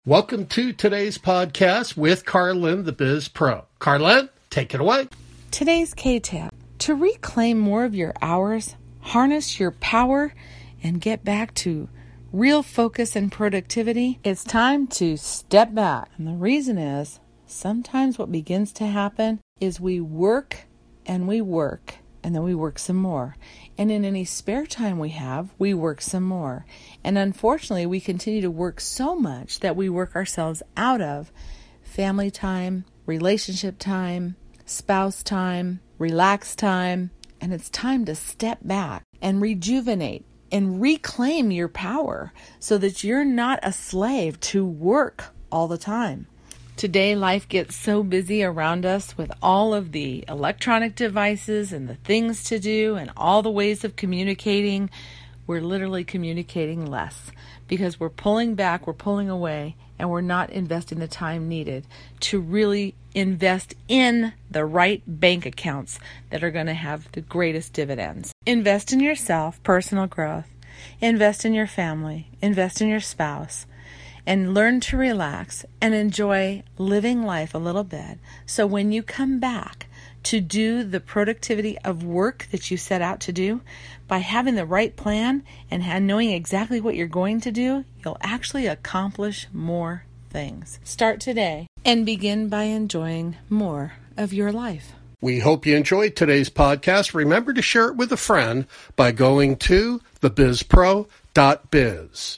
Welcome to today's podcast with Carlin, the Biz Pro. Carlin, take it away. Today's K-Tip. To reclaim more of your hours, harness your power, and get back to real focus and productivity, it's time to step back. And the reason is, sometimes what begins to happen is we work, and then we work some more. And in any spare time we have, we work some more. And unfortunately, we continue to work so much that we work ourselves out of family time, relationship time, spouse time, relax time. And it's time to step back and rejuvenate and reclaim your power so that you're not a slave to work all the time. Today, life gets so busy around us with all of the electronic devices and the things to do and all the ways of communicating. We're literally communicating less because we're pulling back, we're pulling away, and we're not investing the time needed to really invest in the right bank accounts that are going to have the greatest dividends. Invest in yourself, personal growth. Invest in your family. Invest in your spouse. And learn to relax and enjoy living life a little bit. So when you come back to do the productivity of work that you set out to do, by having the right plan and knowing exactly what you're going to do, you'll actually accomplish more things. Start today and begin by enjoying more of your life. We hope you enjoyed today's podcast. Remember to share it with a friend by going to thebizpro.biz.